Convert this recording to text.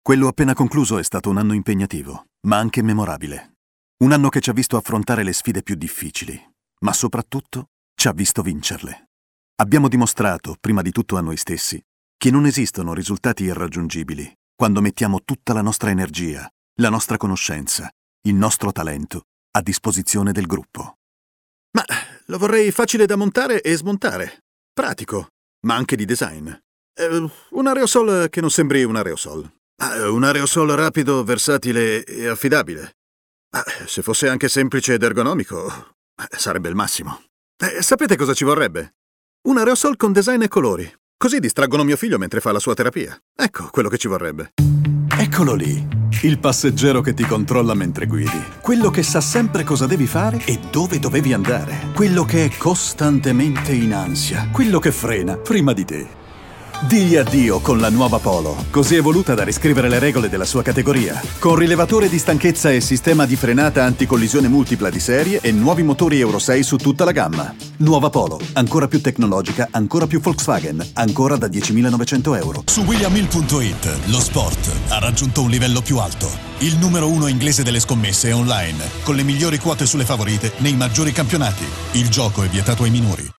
Quello appena concluso è stato un anno impegnativo, ma anche memorabile. Un anno che ci ha visto affrontare le sfide più difficili, ma soprattutto ci ha visto vincerle. Abbiamo dimostrato, prima di tutto a noi stessi, che non esistono risultati irraggiungibili quando mettiamo tutta la nostra energia, la nostra conoscenza, il nostro talento a disposizione del gruppo. Ma lo vorrei facile da montare e smontare, pratico, ma anche di design. Un aerosol che non sembri un aerosol. Un aerosol rapido, versatile e affidabile. Se fosse anche semplice ed ergonomico, sarebbe il massimo. Sapete cosa ci vorrebbe? Un aerosol con design e colori. Così distraggono mio figlio mentre fa la sua terapia. Ecco quello che ci vorrebbe. Eccolo lì, il passeggero che ti controlla mentre guidi. Quello che sa sempre cosa devi fare e dove dovevi andare. Quello che è costantemente in ansia. Quello che frena prima di te. Digli addio con la nuova Polo, così evoluta da riscrivere le regole della sua categoria. Con rilevatore di stanchezza e sistema di frenata anticollisione multipla di serie e nuovi motori Euro 6 su tutta la gamma. Nuova Polo, ancora più tecnologica, ancora più Volkswagen, ancora da 10.900 euro. Su WilliamHill.it lo sport ha raggiunto un livello più alto. Il numero 1 inglese delle scommesse è online, con le migliori quote sulle favorite nei maggiori campionati. Il gioco è vietato ai minori.